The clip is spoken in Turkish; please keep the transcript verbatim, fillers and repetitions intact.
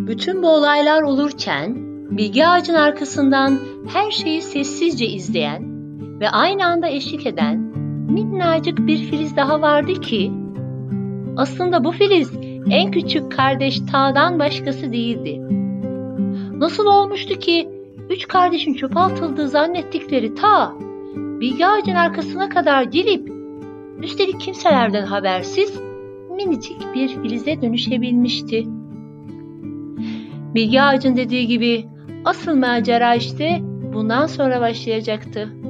Bütün bu olaylar olurken bilgi ağacın arkasından her şeyi sessizce izleyen ve aynı anda eşlik eden minnacık bir filiz daha vardı ki aslında bu filiz en küçük kardeş Ta'dan başkası değildi. Nasıl olmuştu ki üç kardeşin çöpe atıldığı zannettikleri Ta bilgi ağacın arkasına kadar gelip üstelik kimselerden habersiz minicik bir filize dönüşebilmişti. Bilgi ağacın dediği gibi asıl macera işte bundan sonra başlayacaktı.